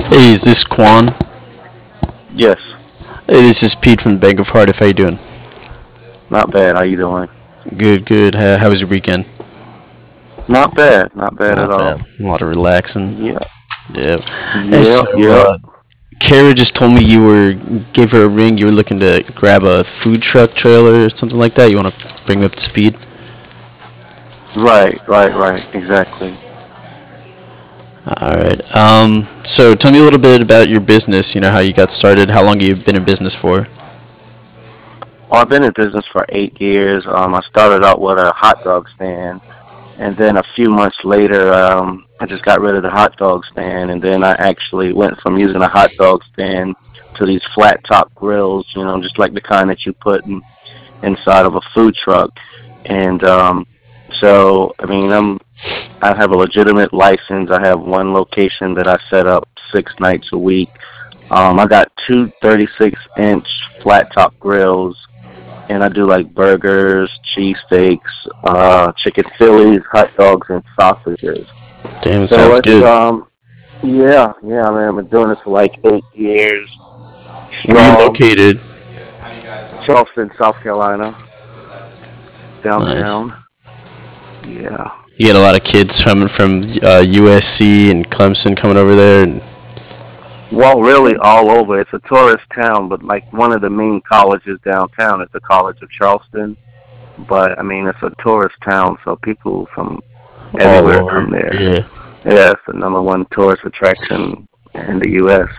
Hey, is this Quan? Yes, Hey, this is Pete from Bank of Cardiff. How you doing? not bad. How you doing? Good, good. How was your weekend? Not bad. Not bad at Not all. bad. A lot of relaxing. Yeah, Yeah. Hey, yeah, so yeah. Kara just told me gave her a ring. You were looking to grab a food truck trailer or something like that. You want to bring me up to speed? Right, right, right. Exactly. All right. So tell me a little bit about your business. You know how you got started. How long you've been in business for? Well, I've been in business for 8 years. I started out with a hot dog stand, and then a few months later, I just got rid of the hot dog stand, and then I actually went from using a hot dog stand to these flat top grills. Just like the kind that you put inside of a food truck. And so, I mean, I have a legitimate license. I have one location that I set up 6 nights a week. I got two 36-inch flat top grills, and I do like burgers, cheesesteaks, chicken Phillies, hot dogs, and sausages. Damn, it So sounds it's good. yeah, man. I've been doing this for like 8 years Where are you strong. located? Charleston, South Carolina, Nice. downtown. Yeah. You get a lot of kids coming from USC and Clemson coming over there, and Well, really all over. It's a tourist town, but like one of the main colleges downtown is the College of Charleston. But I mean, it's a tourist town, so people from all everywhere over. come there. Yeah. Yeah, it's the number one tourist attraction in the U.S.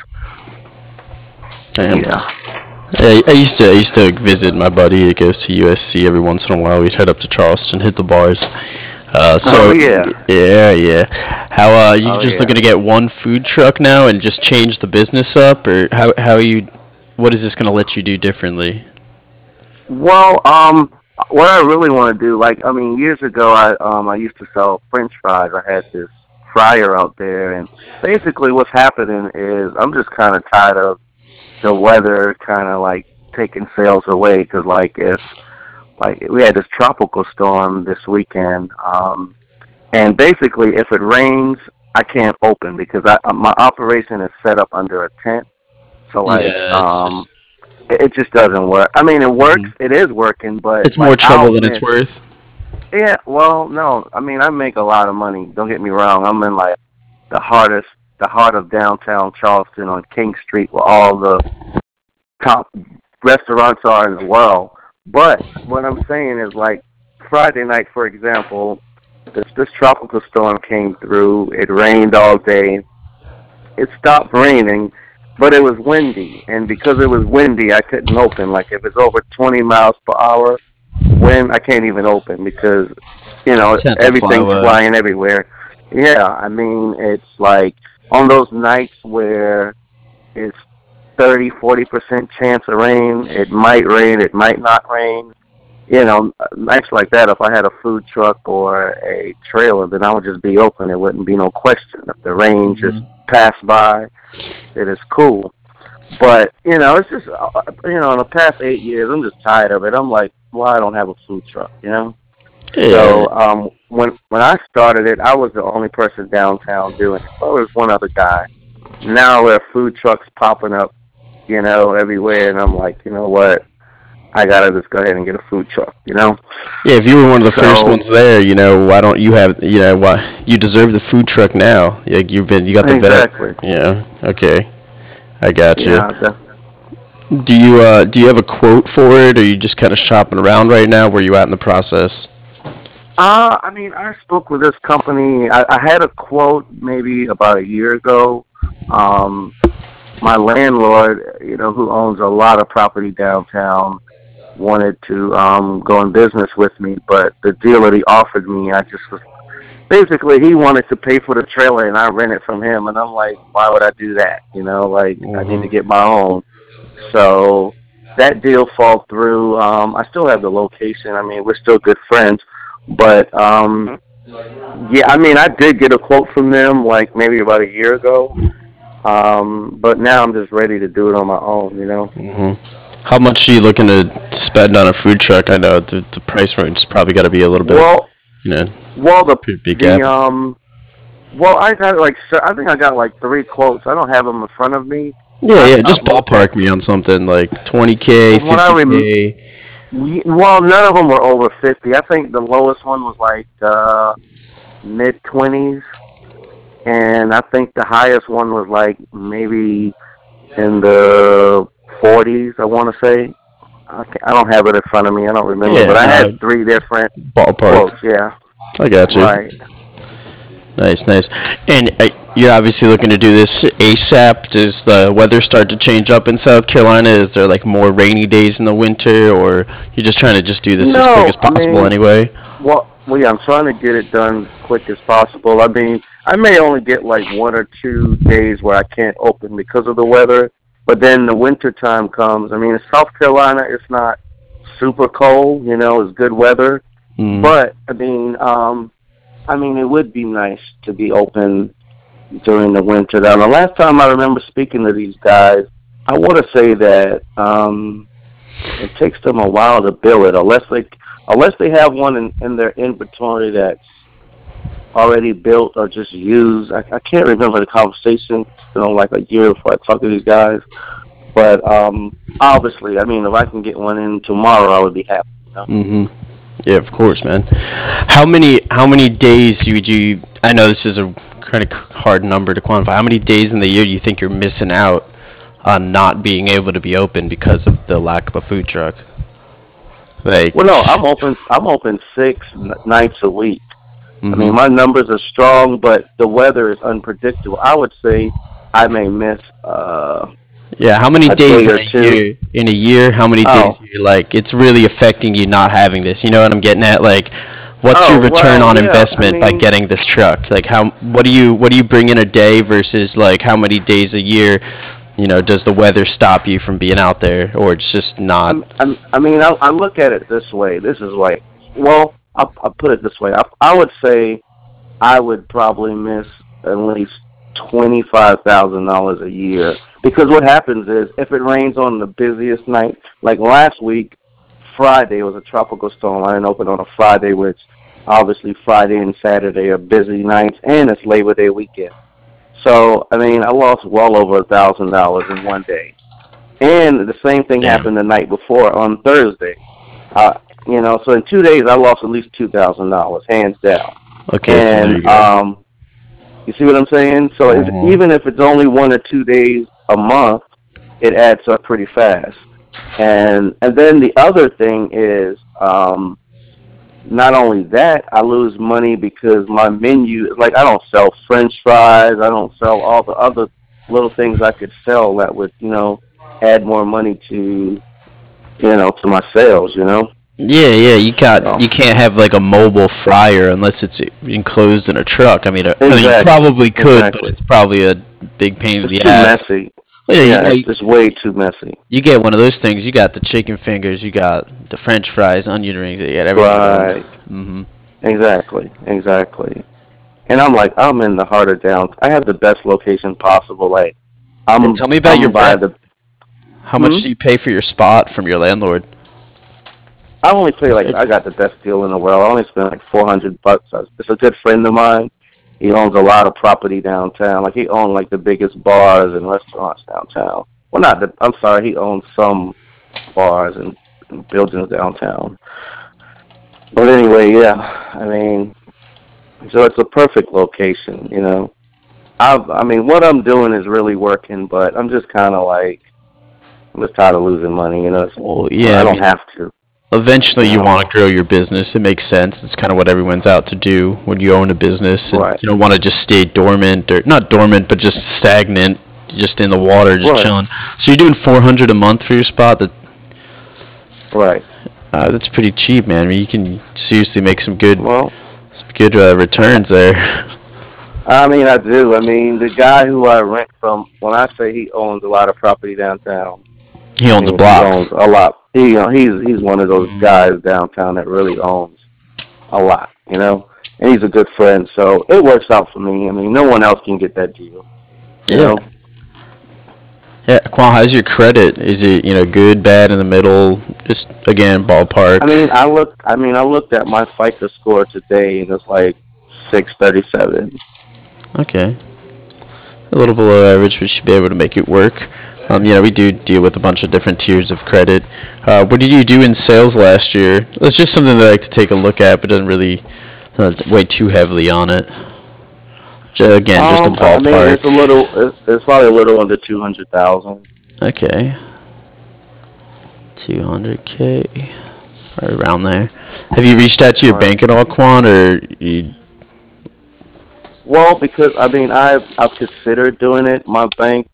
Damn. Yeah. I used to visit my buddy that goes to USC every once in a while. We'd head up to Charleston, hit the bars. Oh So yeah. yeah, yeah. How you Oh just looking yeah. to get one food truck now and just change the business up, or how are you? What is this gonna let you do differently? Well, what I really want to do, like, I mean, years ago, I used to sell French fries. I had this fryer out there, and basically, what's happening is I'm just kind of tired of the weather, kind of like taking sales away. Because, if like we had this tropical storm this weekend, and basically, if it rains, I can't open because my operation is set up under a tent. So, Yeah, it's just it just doesn't work. I mean, it works. mhm. It is working, but It's more like trouble I'll than it's miss. worth. Yeah, well, no. I mean, I make a lot of money. Don't get me wrong. I'm in like the hardest, the heart of downtown Charleston on King Street, where all the top restaurants are in the world. But what I'm saying is, like Friday night, for example, this tropical storm came through. It rained all day. It stopped raining, but it was windy, and because it was windy, I couldn't open. Like if it's over 20 miles per hour wind, I can't even open because Tent will fly everything's away. flying everywhere. Yeah, I mean it's like on those nights where it's 30-40% chance of rain. It might rain, it might not rain. Nights like that, if I had a food truck or a trailer, then I would just be open. There wouldn't be no question. If the rain just Mhm. passed by, it is cool. But it's just in the past 8 years, I'm just tired of it. I'm like, well, I don't have a food truck, Yeah. So when I started it, I was the only person downtown doing it. Well, there was one other guy. Now there are food trucks popping up, everywhere, and I'm like, you know what? I gotta just go ahead and get a food truck. Yeah, if you were one of the first So ones there, why don't you have, why you deserve the food truck now? Like you got the vet. exactly, Yeah, okay, I got you. yeah. Do you have a quote for it, or are you just kind of shopping around right now? Where you at in the process? I mean, I spoke with this company. I had a quote maybe about a year ago. Um, my landlord, who owns a lot of property downtown, wanted to go in business with me, but the deal that he offered me, I just was basically he wanted to pay for the trailer and I rent it from him, and I'm like, why would I do that? Like I need to Hmm. get my own. So that deal fall through. I still have the location. I mean, we're still good friends, but yeah, I mean, I did get a quote from them like maybe about a year ago. But now I'm just ready to do it on my own. Hmm. How much are you looking to spend on a food truck? I know the price range has probably got to be a little bit, Well, you know, well, the pretty big the gap. Well, I got I think I got like three quotes. I don't have them in front of me, Yeah, but yeah. I've Just looked at. ballpark me on something like 20K, From what I remember, 50K. well, none of them were over 50. I think the lowest one was like mid 20s, and I think the highest one was like maybe in the 40s. I want to say. I don't have it in front of me. I don't remember, Yeah, but I had no, three different ballpark. quotes. Yeah, I got you. right. Nice, nice. And you're obviously looking to do this ASAP. Does the weather start to change up in South Carolina? Is there like more rainy days in the winter, or you're just trying to just do this as quick No, as I possible mean, anyway? yeah, I'm trying to get it done quick as possible. I mean, I may only get like 1 or 2 days where I can't open because of the weather, but then the winter time comes. I mean, in South Carolina, it's not super cold. It's good weather, Mm. but I mean, it would be nice to be open during the winter. Now, the last time I remember speaking to these guys, I want to say that it takes them a while to build it, unless they have one in their inventory that's already built or just used. I can't remember the conversation. It's been like a year before I talked to these guys. But obviously, I mean, if I can get one in tomorrow, I would be happy. Hmm. Yeah, of course, man. How many days would you? I know this is a kind of hard number to quantify. How many days in the year do you think you're missing out on not being able to be open because of the lack of a food truck? Like, Well, no, I'm open. I'm open six nights a week. I mean, hmm, my numbers are strong, but the weather is unpredictable. I would say I may miss yeah. How many a day days in or a two. year? In a year, how many days Oh, you're like it's really affecting you not having this? You know what I'm getting at? Like, what's your oh, return well, on yeah. I investment by mean, getting this truck? Like, what do you bring in a day versus like how many days a year? Does the weather stop you from being out there, or it's just not? I look at it this way. This is like, well, I'll put it this way. I would say I would probably miss at least $25,000 a year because what happens is if it rains on the busiest night, like last week, Friday was a tropical storm. I didn't open on a Friday, which obviously Friday and Saturday are busy nights, and it's Labor Day weekend. So I mean, I lost well over $1,000 in one day. And the same thing Damn. happened the night before on Thursday. Uh, so in 2 days I lost at least $2,000, hands down. Okay, so there And you go. you see what I'm saying? So Uh-huh. even if it's only 1 or 2 days a month, it adds up pretty fast. And then the other thing is, not only that, I lose money because my menu, like I don't sell French fries, I don't sell all the other little things I could sell that would, add more money to my sales. Yeah, yeah, So you can't have like a mobile fryer unless it's enclosed in a truck. I mean, you exactly, probably could, but exactly. it's probably a big pain in It's the too ass. messy. Well, yeah, Yeah, it's just way too messy. you get one of those things. You got the chicken fingers, you got the French fries, onion rings, you got everything going. Right. Hmm. Exactly. Exactly. And I'm in the heart of down. I have the best location possible. Like Yeah, I'm tell me about your I'm by rent. the How much hmm. do you pay for your spot from your landlord? I only pay like I got the best deal in the world. I only spend like $400. It's a good friend of mine. He owns a lot of property downtown. Like he owns like the biggest bars and restaurants downtown. Well, not the. I'm sorry. He owns some bars and buildings downtown. But anyway, yeah. I mean, so it's a perfect location. I mean, what I'm doing is really working, but I'm just kind of like I'm just tired of losing money. Well, Well, yeah, I I don't mean, have to. eventually You you know. want to grow your business. It makes sense. It's kind of what everyone's out to do when you own a business, and Right. you don't want to just stay dormant or not dormant, but just stagnant, just in the water, just Right. chilling. So you're doing 400 a month for your spot. Right. That's pretty cheap, man. I mean, you can seriously make Well, some good returns there. I mean, I do. I mean, the guy who I rent from, when I say he owns a lot of property downtown, He I owns a mean, he block. owns a lot. He's one of those guys downtown that really owns a lot. And he's a good friend, so it works out for me. I mean, no one else can get that deal, you Yeah. know. Yeah, Quan, how's your credit? Is it good, bad, in the middle? Just again ballpark. I mean, I looked at my FICO score today, and it's like 637. Okay. A little below average, we should be able to make it work. We do deal with a bunch of different tiers of credit. What did you do in sales last year? It's just something that I like to take a look at, but doesn't really weigh too heavily on it. Again, just a I mean, ballpark. it's probably a little under 200,000. Okay, 200K, or around there. Have you reached out to your Right. bank at all, Quan, or you? Well, because I mean, I've considered doing it. My bank,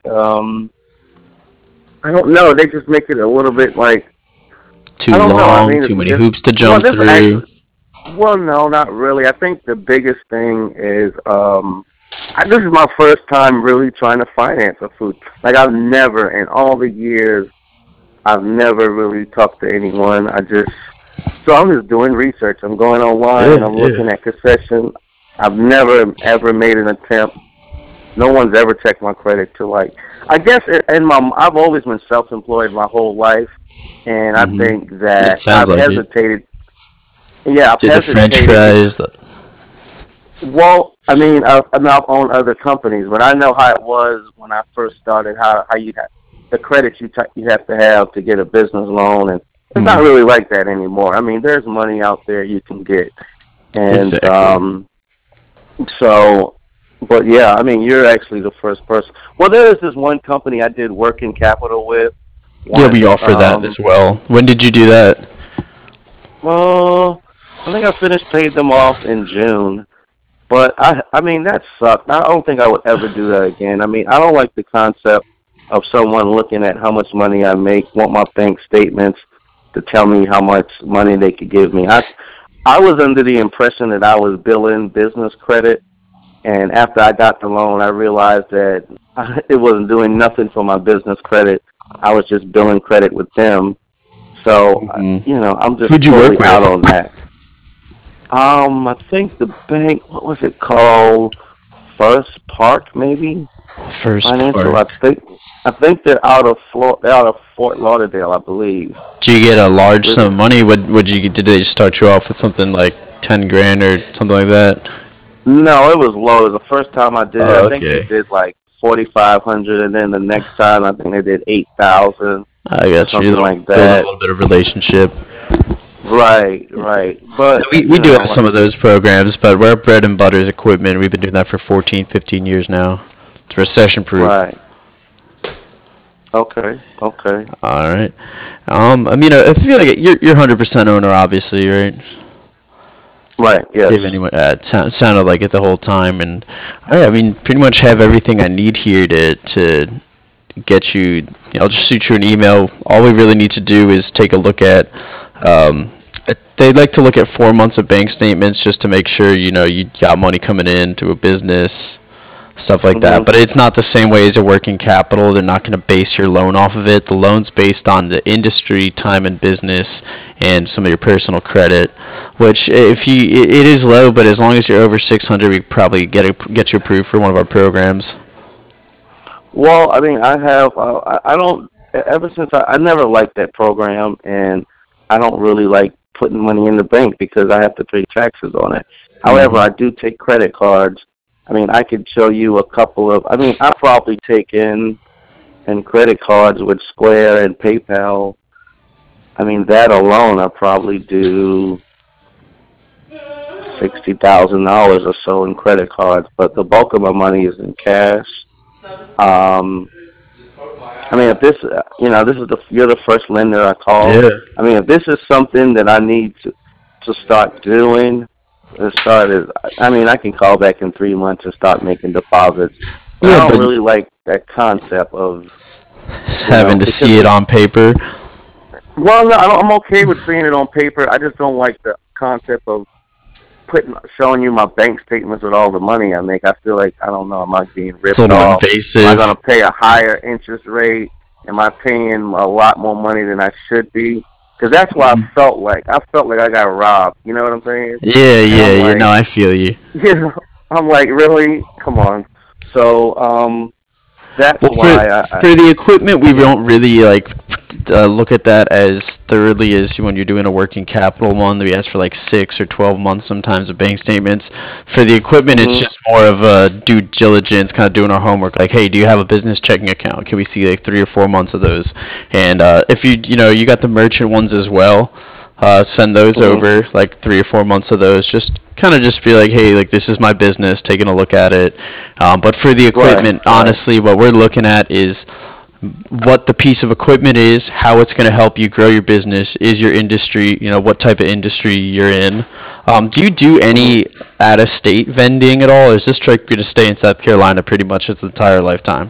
I don't know. They just make it a little bit like I Too don't know. I long, mean, too many it's hoops to well, jump this through. actually well, no, not really. I think the biggest thing is this is my first time really trying to finance a food. Like I've never in all the years I've never really talked to anyone. So I'm just doing research. I'm going online. Yeah, I'm yeah. looking at concession. I've never ever made an attempt. No one's ever checked my credit to like. I guess in my I've always been self-employed my whole life, and I Mhm. think It that sounds I've like it. hesitated. Yeah, I've Did the French hesitated because fries? well, I've owned other companies, but I know how it was when I first started. How you have the credit you have to get a business loan, and it's not Mhm. really like that anymore. I mean, there's money out there you can get, and Exactly. so, but yeah, I mean, you're actually the first person. Well, there is this one company I did working capital with Yeah, once. we offer that as well. When did you do that? Well, I think I finished paid them off in June. But I mean, that sucked. I don't think I would ever do that again. I mean, I don't like the concept of someone looking at how much money I make, want my bank statements to tell me how much money they could give me. I was under the impression that I was billing business credit, and after I got the loan, I realized that it wasn't doing nothing for my business credit. I was just billing credit with them. So, Hmm. I'm just Who'd you work totally out with? on that. I think the bank, what was it called? First Park, maybe First Financial. Park. I think they're out of Fort Lauderdale, I believe. Did you get a large With sum of money? Did they just start you off with something like 10 grand or something like that? no, it was low. It was the first time I did it. I Oh, think they okay. did like 4,500, and then the next time I think they did 8,000 I or got you. something like Building a that. little bit of relationship. Right, right. But We do have some of those programs, but we're bread and butter is equipment. We've been doing that for 14, 15 years now. It's recession proof. right. Okay, okay. All right. I feel like you're 100% owner, obviously, right? Right. Yes. Give anyone sounded like it the whole time, and I mean, pretty much have everything I need here to get you. I'll just shoot you an email. All we really need to do is take a look at. They like to look at 4 months of bank statements just to make sure you got money coming in to a business, stuff like that. Mhm. But it's not the same way as a working capital. They're not going to base your loan off of it. The loan's based on the industry, time in business, and some of your personal credit. Which, if it is low, but as long as you're over 600, we probably get you approved for one of our programs. Well, I mean, I have. I don't. Ever since I never liked that program, and I don't really like putting money in the bank because I have to pay taxes on it. However, Hmm. I do take credit cards. I mean, I could show you a couple of. I mean, I probably take in credit cards with Square and PayPal. I mean, that alone, I probably do $60,000 or so in credit cards. But the bulk of my money is in cash. Um, I mean, if this, this is you're the first lender I call. Yeah. I mean, if this is something that I need to start doing, I mean, I can call back in 3 months and start making deposits. But I Yeah, don't but really like that concept of, having to because see it it's, on paper. well, no, I'm okay with seeing it on paper. I just don't like the concept of showing you my bank statements with all the money I make. I feel like I don't know. Am I being It's a ripped little off? Am I going invasive. to pay a higher interest rate? Am I paying a lot more money than I should be? Because that's what I felt like. I felt like I got robbed. You know what I'm saying? Yeah, And yeah, I'm yeah. No, like, I feel you. I'm like, really? Come on. So, that's Well, for why for the equipment, we yeah. don't really like. look at that as thoroughly as when you're doing a working capital one. We ask for like 6 or 12 months sometimes of bank statements. For the equipment, it's Mhm. just more of a due diligence, kind of doing our homework. Like, hey, do you have a business checking account? Can we see like 3 or 4 months of those? And if you got the merchant ones as well, send those Mhm. over, like 3 or 4 months of those. Just kind of just be like, hey, like this is my business, taking a look at it. But for the Right. equipment, Right. honestly, what we're looking at is what the piece of equipment is, how it's going to help you grow your business, is your industry, what type of industry you're in. Do you do Mhm. any out of state vending at all, or is this trip going to stay in South Carolina pretty much its entire lifetime?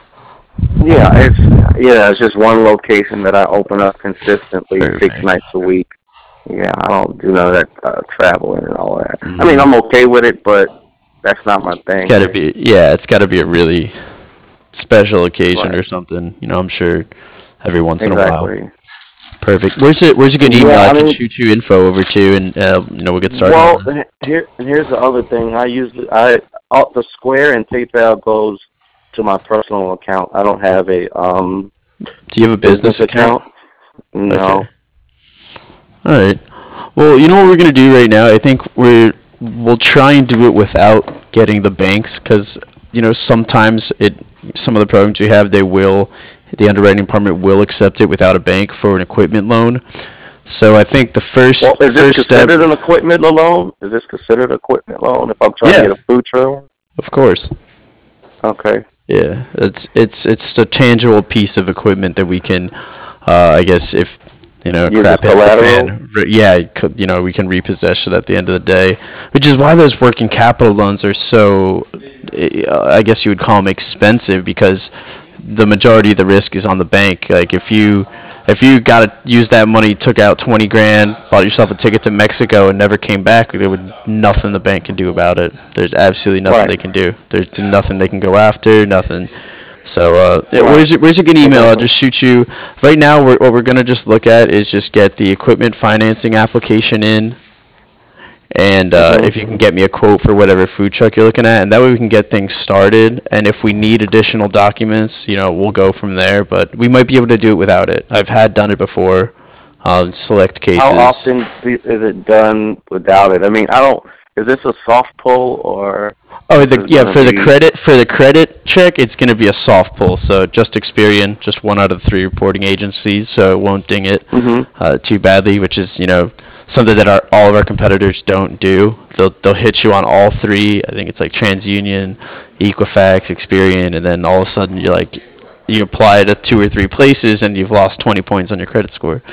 Yeah, it's just one location that I open up consistently 6 nights Perfect. a week. Yeah, I don't do none of that traveling and all that. I mean, Hmm. I'm okay with it, but that's not my It's thing. got to be, yeah, it's got to be a really special occasion or Right. something. I'm sure every once in a while. Exactly. Perfect. Where's a good email Yeah, I I can mean, shoot you info over to, and we'll get started on well, this. here's the other thing. The Square and PayPal goes to my personal account. I don't have a Do you have a business business account? account. Okay. No. All right. Well, you know what we're gonna do right now? I think we'll try and do it without getting the banks, because sometimes some of the programs we have, the underwriting department will accept it without a bank for an equipment loan. So I think the Well, first is this first step, considered an equipment loan? Is this considered equipment loan if I'm trying to yeah, get a food trailer? of course. Okay. Yeah, it's a tangible piece of equipment that we can, I guess, if Use as crap hits the collateral? fan, yeah, we can repossess it at the end of the day, which is why those working capital loans are so, I guess you would call them expensive, because the majority of the risk is on the bank. Like if you got to use that money, took out 20 grand, bought yourself a ticket to Mexico and never came back, there would nothing the bank can do about it. There's absolutely nothing Right. they can do. There's nothing they can go after, nothing. So, yeah, Right. where's your good email? I'll Exactly. just shoot you. Right now, what we're gonna just look at is just get the equipment financing application in, and Mhm. if you can get me a quote for whatever food truck you're looking at, and that way we can get things started. And if we need additional documents, we'll go from there. But we might be able to do it without it. I've had done it before, in select How cases. often is it done without it? I mean, I don't. Is this a soft pull or Oh, this is yeah, gonna be for the credit check, it's going to be a soft pull. So just Experian, just one out of the three reporting agencies, so it won't ding it Mhm. too badly, which is something that all of our competitors don't do. They'll hit you on all three. I think it's like TransUnion, Equifax, Experian, and then all of a sudden you apply to two or three places and you've lost 20 points on your credit score.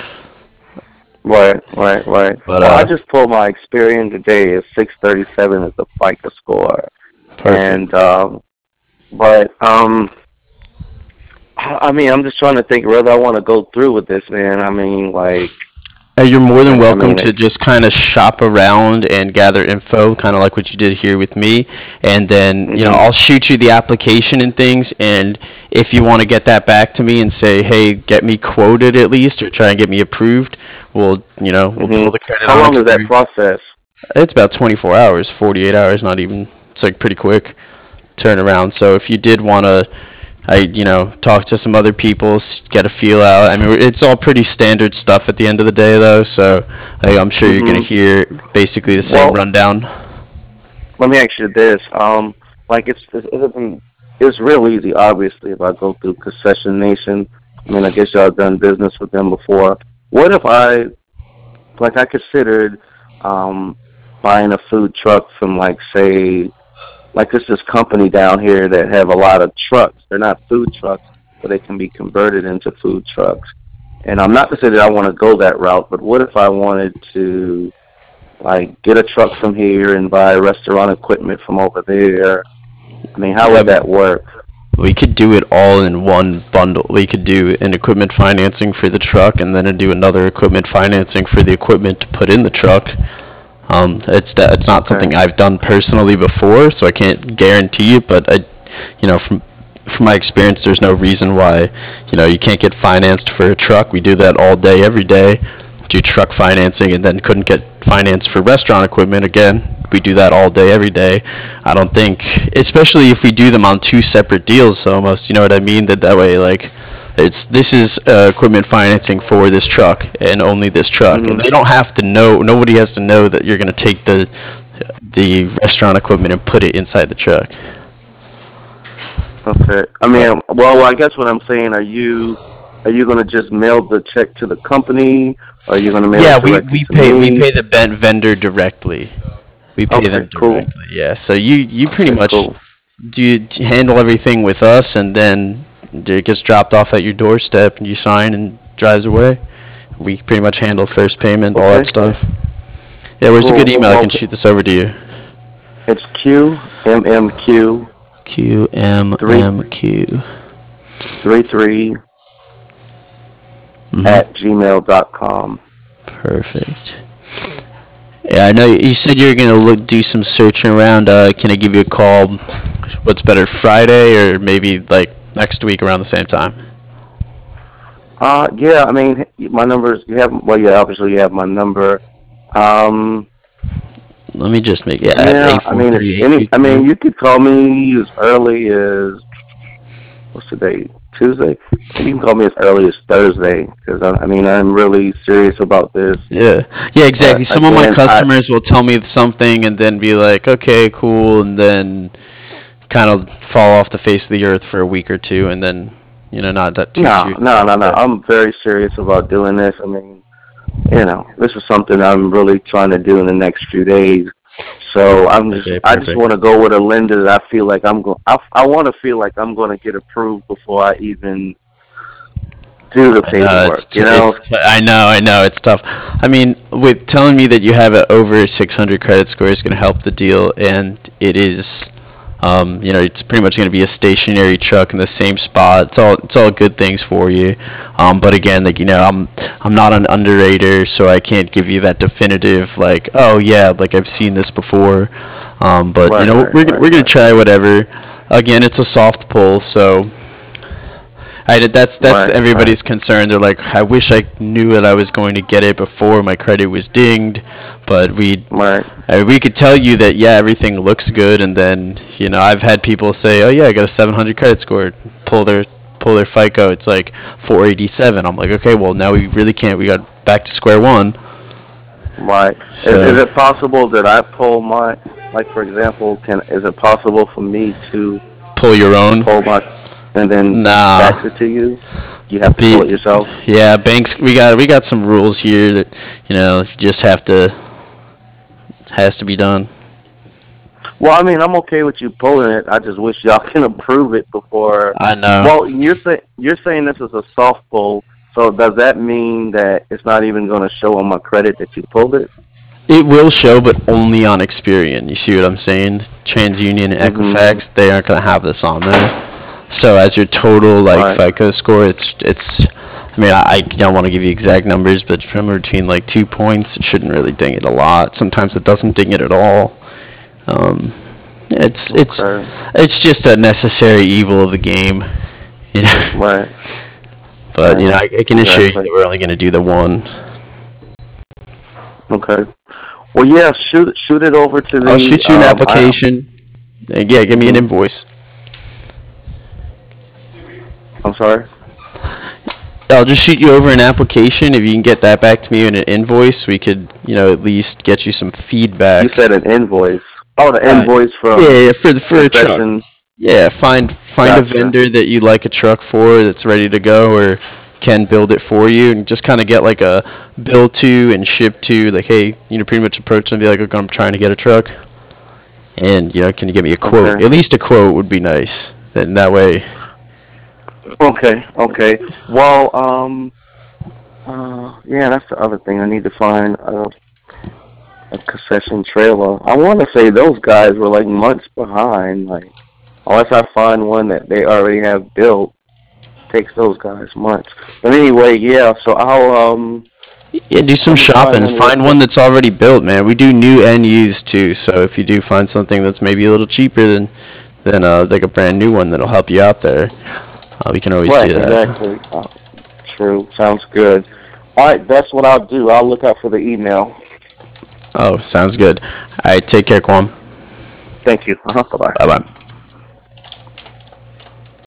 right. But Well, I just pulled my Experian today. It's 637 is the FICO score, and perfect. but I mean, I'm just trying to think whether I want to go through with this, man. I mean, like, You're more than I welcome mean, to just kind of shop around and gather info, kind of like what you did here with me. And then, mhm, I'll shoot you the application and things. And if you want to get that back to me and say, hey, get me quoted at least, or try and get me approved, we'll pull mhm. the credit How on long is that Experian. process? It's about 24 hours, 48 hours, not even. It's like pretty quick turnaround. So if you did want to, talk to some other people, get a feel out. I mean, it's all pretty standard stuff at the end of the day, though. So I'm sure you're gonna Mhm. hear basically the same Well, rundown. let me ask you this. Like it's real easy, obviously, if I go through Concession Nation. I mean, I guess y'all done business with them before. What if I considered, um, buying a food truck from, like, say, like this company down here that have a lot of trucks. They're not food trucks, but they can be converted into food trucks. And I'm not to say that I want to go that route, but what if I wanted to, like, get a truck from here and buy restaurant equipment from over there? I mean, how Yeah, would that work? we could do it all in one bundle. We could do an equipment financing for the truck, and then do another equipment financing for the equipment to put in the truck. It's not Okay. something I've done personally before, so I can't guarantee it. But from my experience, there's no reason why you can't get financed for a truck. We do that all day, every day. Do truck financing, and then couldn't get financed for restaurant equipment again. We do that all day, every day. I don't think, especially if we do them on two separate deals, almost, you know what I mean? That way, like, This is equipment financing for this truck and only this truck, and Mhm. they don't have to know. Nobody has to know that you're going to take the restaurant equipment and put it inside the truck. Okay. I But mean, well, I guess what I'm saying, are you gonna just mail the check to the company, or are you gonna mail yeah, it we, directly we to pay we me? pay the vendor directly. We pay Okay, them cool. directly. Yeah. So you pretty Okay, much cool. handle everything with us, and then it gets dropped off at your doorstep, and you sign and drives away. We pretty much handle first payment, all that Okay, stuff. Yeah, where's a good cool. email? I Well, can shoot this over to you. it's QMMQ three QMMQ. 33 Mm-hmm. at gmail.com. Perfect. Yeah, I know you said you were gonna do some searching around. Can I give you a call? What's better, Friday or maybe like next week around the same time? Yeah. I mean, my numbers. You have. Well, yeah. Obviously, you have my number. Um, Let me just make it at yeah. eight I four mean, if three eight any. two I mean, three. you could call me as early as what's the date? Tuesday. You can call me as early as Thursday because I mean I'm really serious about this. Yeah, yeah, But exactly. Some of my again, customers will tell me something and then be like, "Okay, cool," and then kind of fall off the face of the earth for a week or two, and then not that too no, serious no, about no, no. it. I'm very serious about doing this. I mean, this is something I'm really trying to do in the next few days. So Okay, I just perfect. want to go with a lender that I feel like I'm going. I want to feel like I'm going to get approved before I even do the I know paperwork. I know it's tough. I mean, with telling me that you have an over 600 credit score is going to help the deal, and it is, it's pretty much going to be a stationary truck in the same spot. It's all good things for you. But again, like I'm not an underwriter, so I can't give you that definitive like, oh yeah, like I've seen this before. But Right, right, we're right, gonna right, try whatever. Again, it's a soft pull, so that's right, right, everybody's concern. They're like, I wish I knew that I was going to get it before my credit was dinged, but right. we could tell you that yeah, everything looks good, and then I've had people say, oh yeah, I got a 700 credit score, pull their pull their FICO, it's like 487. I'm like, okay, well now we really can't. We got back to square one. Right. Is So it possible that I pull my, like for example, is it possible for me to pull your own. pull my and then Nah, fax it to you? You have to pull the it yourself. yeah, banks. We got some rules here that you just have to has to be done. Well, I mean, I'm okay with you pulling it. I just wish y'all can approve it before. I know. Well, you're saying this is a soft pull. So does that mean that it's not even going to show on my credit that you pulled it? It will show, but only on Experian. You see what I'm saying? TransUnion and Mhm. Equifax, they aren't gonna have this on there. So as your total like Right. FICO score, it's. I mean, I don't want to give you exact numbers, but somewhere between like 2 points, it shouldn't really ding it a lot. Sometimes it doesn't ding it at all. Um, it's it's Okay. it's just a necessary evil of the game, you know. Right. But Right. I can assure you Exactly. that we're only gonna do the one. Okay. Well, yeah. Shoot it over to I'll me. shoot you an I. application. And yeah, give me an Mhm. invoice. I'm sorry. I'll just shoot you over an application. If you can get that back to me in an invoice, we could, at least get you some You feedback. said an invoice. Oh, the Uh, invoice yeah, from yeah, for a truck. concession. Yeah, find a Gotcha. vendor that you like a truck for that's ready to go, or can build it for you, and just kind of get like a bill to and ship to. Like, hey, pretty much approach them and be like, look, I'm trying to get a truck, and can you give me a quote? Okay. At least a quote would be nice. Then that way, Okay. Okay. Well, yeah, that's the other thing. I need to find a concession trailer. I want to say those guys were like months behind. Like, unless I find one that they already have built, takes those guys months. But anyway, yeah. So yeah, do some let me find shopping. one real Find one quick. that's already built, man. We do new and used too. So if you do find something that's maybe a little cheaper than like a brand new one that'll help you out there, we can always Right. do that. Exactly. True. Sounds good. All right. That's what I'll do. I'll look out for the email. Oh, sounds good. All right, take care, Kwam. Thank you. Bye bye. Bye bye.